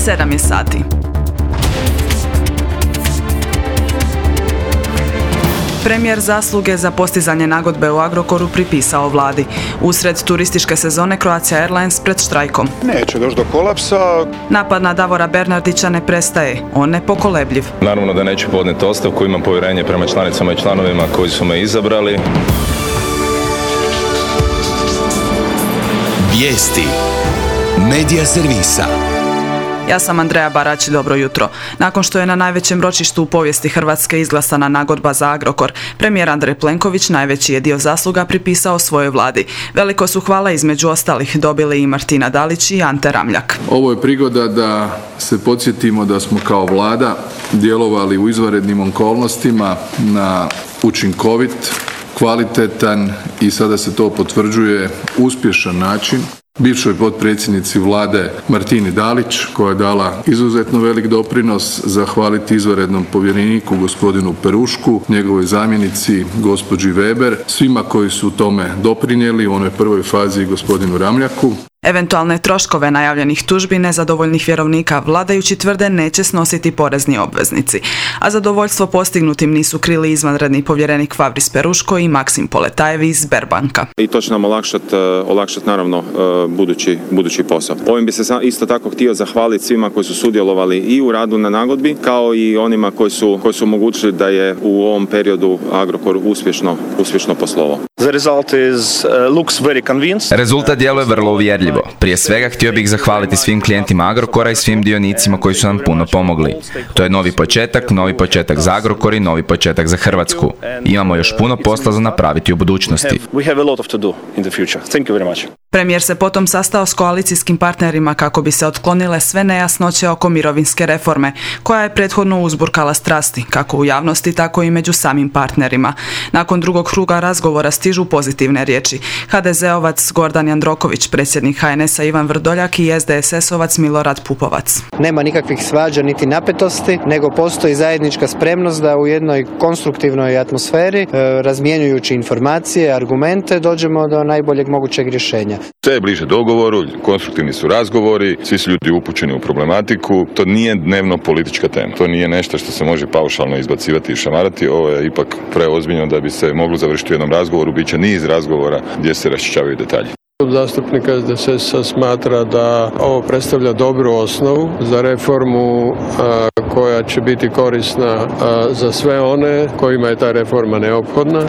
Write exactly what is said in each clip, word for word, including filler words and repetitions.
sedam je sati. Premijer zasluge za postizanje nagodbe u Agrokoru pripisao vladi. Usred turističke sezone Croatia Airlines pred štrajkom. Neće doći do kolapsa. Napad na Davora Bernardića ne prestaje. On nepokolebljiv. Naravno da neću podnijeti ostavku, imam povjerenje prema članicama i članovima koji su me izabrali. Vijesti Medija servisa. Ja sam Andreja Barać, dobro jutro. Nakon što je na najvećem ročištu u povijesti Hrvatske izglasana nagodba za Agrokor, premijer Andrej Plenković najveći je dio zasluga pripisao svojoj vladi. Veliko su hvala između ostalih dobili i Martina Dalić i Ante Ramljak. Ovo je prigoda da se podsjetimo da smo kao vlada djelovali u izvanrednim okolnostima na učinkovit, kvalitetan i sada se to potvrđuje uspješan način. Bivšoj potpredsjednici vlade Martini Dalić, koja je dala izuzetno velik doprinos, zahvaliti izvanrednom povjereniku gospodinu Perušku, njegovoj zamjenici gospođi Weber, svima koji su tome doprinijeli u onoj prvoj fazi gospodinu Ramljaku. Eventualne troškove najavljenih tužbi nezadovoljnih vjerovnika vladajući tvrde neće snositi porezni obveznici, a zadovoljstvo postignutim nisu krili izvanredni povjerenik Fabris Peruško i Maksim Poletajev iz Sberbanka. I to će nam olakšati olakšat, naravno budući, budući posao. Ovim bi se isto tako htio zahvaliti svima koji su sudjelovali i u radu na nagodbi, kao i onima koji su, koji su omogućili da je u ovom periodu Agrokor uspješno, uspješno poslovao. Rezultat djeluje vrlo uvjerljivo. Prije svega htio bih zahvaliti svim klijentima Agrokora i svim dionicima koji su nam puno pomogli. To je novi početak, novi početak za Agrokor i novi početak za Hrvatsku. Imamo još puno posla za napraviti u budućnosti. Premijer se potom sastao s koalicijskim partnerima kako bi se otklonile sve nejasnoće oko mirovinske reforme, koja je prethodno uzburkala strasti, kako u javnosti, tako i među samim partnerima. Nakon drugog kruga razgovora stižu pozitivne riječi. ha de zeovac Gordan Jandroković, predsjednik ha en esa Ivan Vrdoljak i es de es esovac Milorad Pupovac. Nema nikakvih svađa niti napetosti, nego postoji zajednička spremnost da u jednoj konstruktivnoj atmosferi, razmjenjujući informacije, argumente, dođemo do najboljeg mogućeg rješenja. Sve je bliže dogovoru, konstruktivni su razgovori, svi su ljudi upućeni u problematiku. To nije dnevno politička tema. To nije nešto što se može paušalno izbacivati i šamarati. Ovo je ipak preozbiljno da bi se moglo završiti u jednom razgovoru. Biće niz razgovora gdje se raščišćavaju detalji. Zastupnik es de es esa smatra da ovo predstavlja dobru osnovu za reformu a, koja će biti korisna a, za sve one kojima je ta reforma neophodna.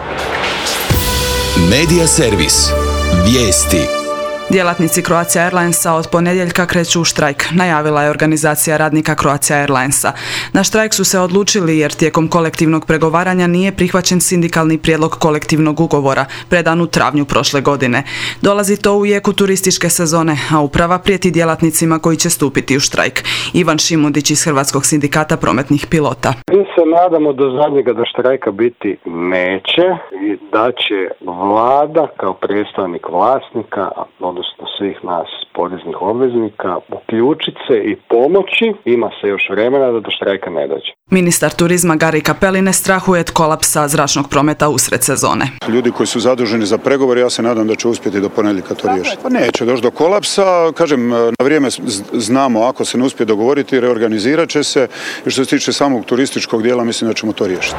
Medija servis. Vijesti. Djelatnici Croatia Airlinesa od ponedjeljka kreću u štrajk, najavila je organizacija radnika Croatia Airlinesa. Na štrajk su se odlučili jer tijekom kolektivnog pregovaranja nije prihvaćen sindikalni prijedlog kolektivnog ugovora, predan u travnju prošle godine. Dolazi to u jeku turističke sezone, a uprava prijeti djelatnicima koji će stupiti u štrajk. Ivan Šimundić iz Hrvatskog sindikata prometnih pilota. Mi se nadamo do zadnjega da štrajka biti neće i da će vlada kao predstavnik vlasnika, odnosno svih nas poreznih obveznika, uključiti se i pomoći, ima se još vremena da do štrajka ne dođe. Ministar turizma Gari Cappelli ne strahuje od kolapsa zračnog prometa usred sezone. Ljudi koji su zaduženi za pregovore, ja se nadam da će uspjeti do ponedjeljka to riješiti. Pa neće doći do kolapsa, kažem, na vrijeme znamo ako se ne uspije dogovoriti, reorganizirat će se i što se tiče samog turističkog dijela, mislim da ćemo to riješiti.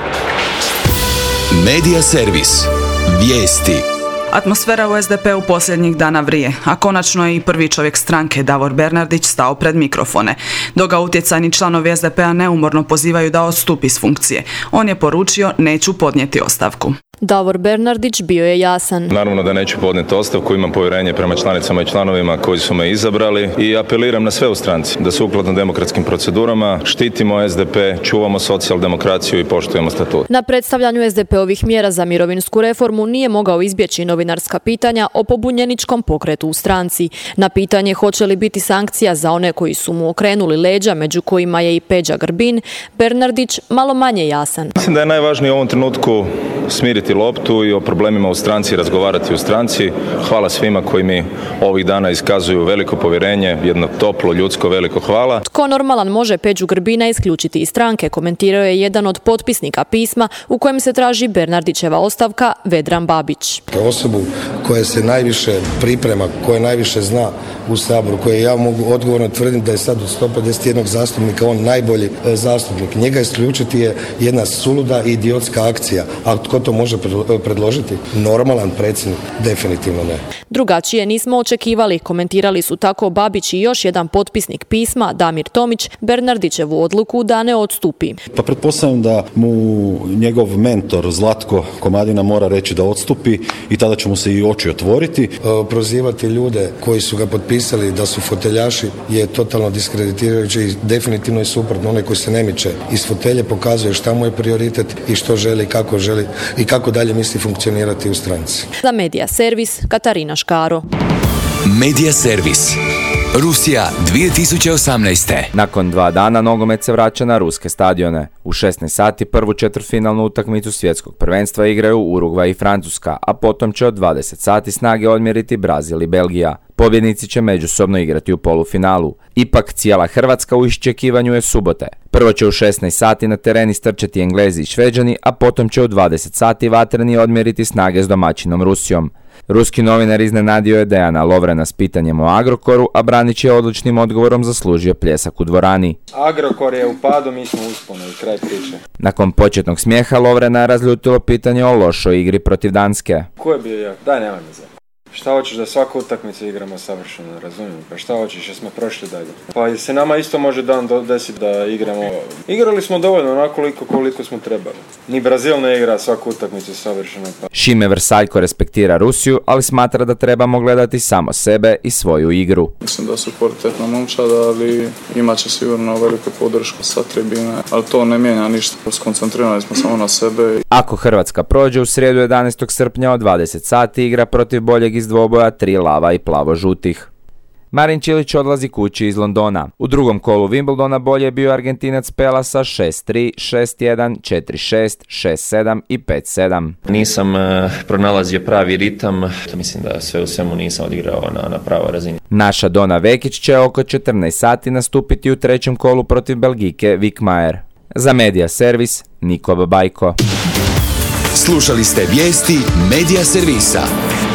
Medija servis. Vijesti. Atmosfera u es de pe u posljednjih dana vrije, a konačno je i prvi čovjek stranke, Davor Bernardić, stao pred mikrofone. Dok ga utjecajni članovi es de pe-a neumorno pozivaju da odstupi s funkcije. On je poručio, neću podnijeti ostavku. Davor Bernardić bio je jasan. Naravno da neću podnijeti ostavku, imam povjerenje prema članicama i članovima koji su me izabrali i apeliram na sve u stranci da sukladno demokratskim procedurama štitimo es de pe, čuvamo socijaldemokraciju i poštujemo statut. Na predstavljanju es de pe-ovih mjera za mirovinsku reformu nije mogao izbjeći novinarska pitanja o pobunjeničkom pokretu u stranci. Na pitanje hoće li biti sankcija za one koji su mu okrenuli leđa, među kojima je i Peđa Grbin, Bernardić malo manje jasan. Mislim da je najvažnije u ovom trenutku smiriti dobiti loptu i o problemima u stranci razgovarati u stranci. Hvala svima koji mi ovih dana iskazuju veliko povjerenje, jedno toplo, ljudsko, veliko hvala. Tko normalan može Peđu Grbina isključiti iz stranke, komentirao je jedan od potpisnika pisma u kojem se traži Bernardićeva ostavka, Vedran Babić. Osobu koja se najviše priprema, koja najviše zna u Saboru, koje ja mogu odgovorno tvrdim da je sad od sto pedeset jedan zastupnika on najbolji zastupnik. Njega isključiti je jedna suluda i idiotska akcija. A tko to može predložiti? Normalan predsjednik? Definitivno ne. Drugačije nismo očekivali, komentirali su tako Babić i još jedan potpisnik pisma, Damir Tomić, Bernardićevu odluku da ne odstupi. Pa pretpostavljam da mu njegov mentor Zlatko Komadina mora reći da odstupi i tada će mu se i oči otvoriti. Prozivati ljude koji su ga potpisali da su foteljaši je totalno diskreditirajuće i definitivno je suprotno. Onaj koji se ne miče iz fotelje pokazuje šta mu je prioritet i što želi, kako želi i kako dalje misli funkcionirati u stranci. Za Medija servis, Katarina Škaro. Medija servis. Rusija dvije tisuće osamnaeste. Nakon dva dana nogomet se vraća na ruske stadione. U šesnaest sati prvu četvrtfinalnu utakmicu svjetskog prvenstva igraju Urugvaj i Francuska, a potom će od dvadeset sati snage odmjeriti Brazil i Belgija. Pobjednici će međusobno igrati u polufinalu. Ipak cijela Hrvatska u iščekivanju je subote. Prvo će u šesnaest sati na teren istrčati Englezi i Šveđani, a potom će u dvadeset sati vatreni odmjeriti snage s domaćinom Rusijom. Ruski novinar iznenadio je Dejana Lovrena s pitanjem o Agrokoru, a Branić je odlučnim odgovorom zaslužio pljesak u dvorani. Agrokor je u padu, mi smo usponi, kraj priče. Nakon početnog smijeha Lovrena je razljutilo pitanje o lošoj igri protiv Danske. Ko je bio ja? Daj, nemoj me za. Šta hoćeš da svaku utakmicu igramo savršeno, razumijem, pa šta hoćeš, jer smo prošli dalje. Pa se nama isto može dan desiti da igramo. Igrali smo dovoljno onako koliko, koliko smo trebali. Ni Brazil ne igra svaku utakmicu savršeno. Pa. Šime Vrsaljko respektira Rusiju, ali smatra da trebamo gledati samo sebe i svoju igru. Mislim da su kvalitetna momčad, ali imat će sigurno veliku podršku sa tribine, ali to ne mijenja ništa. Skoncentrirali smo samo na sebe. Ako Hrvatska prođe, u srijedu jedanaestog srpnja od dvadeset sati igra protiv boljeg iz dvoboja tri lava i plavo-žutih. Marin Čilić odlazi kući iz Londona. U drugom kolu Wimbledona bolje je bio Argentinac Pela sa šest tri, šest jedan, četiri šest, šest sedam i pet sedam. Nisam uh, pronalazio pravi ritam, mislim da sve u svemu nisam odigrao na, na pravoj razini. Naša Dona Vekić će oko četrnaest sati nastupiti u trećem kolu protiv Belgijke Vikmajer. Za Medija servis, Niko Babajko. Slušali ste vijesti Medija servisa.